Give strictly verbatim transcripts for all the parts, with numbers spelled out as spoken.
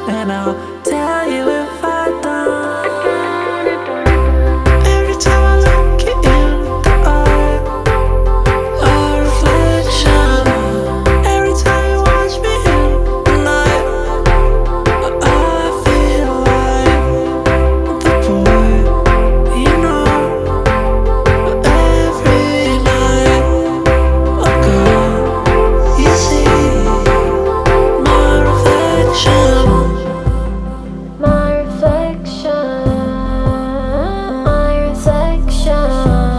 and I'll tell you if I don't. Every time I look you in the eye, a reflection. Every time you watch me in the night, I feel like the boy you know. Every night, oh girl, you see my reflection. My reflection, my reflection.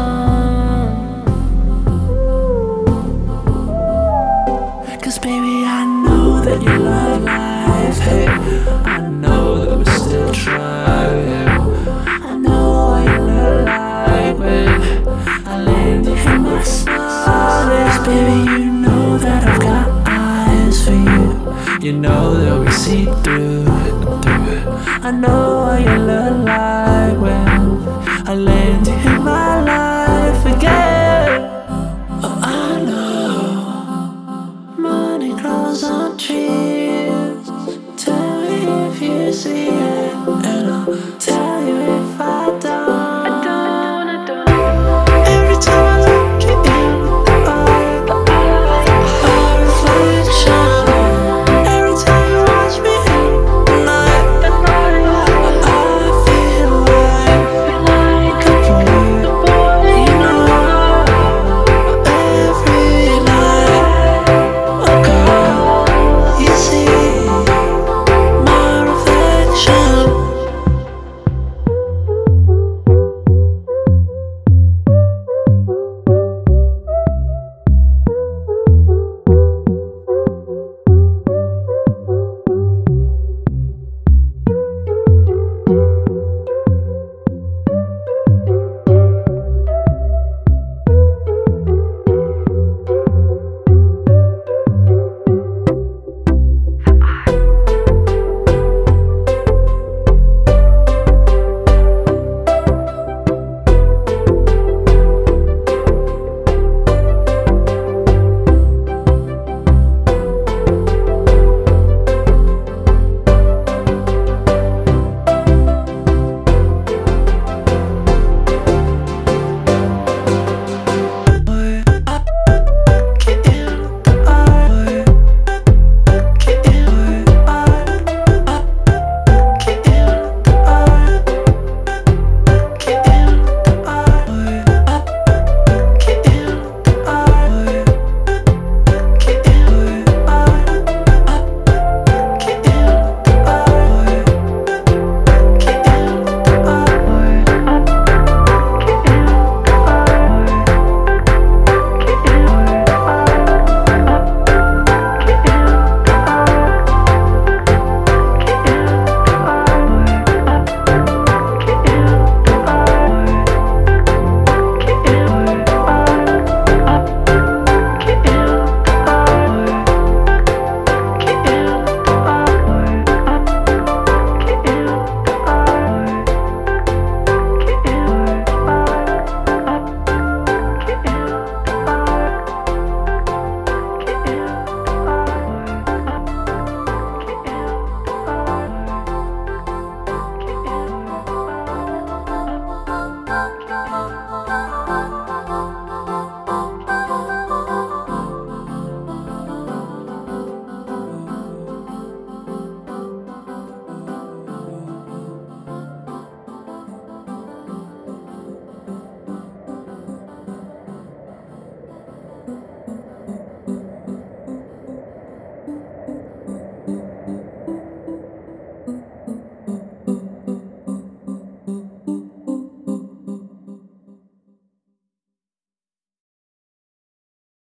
'Cause baby, I know that you love life. Hey, I know that we're still trying. I know what you look like when I lean in my silence. Baby, you know that I've got eyes for you. You know that we see through, through. I know what you look like.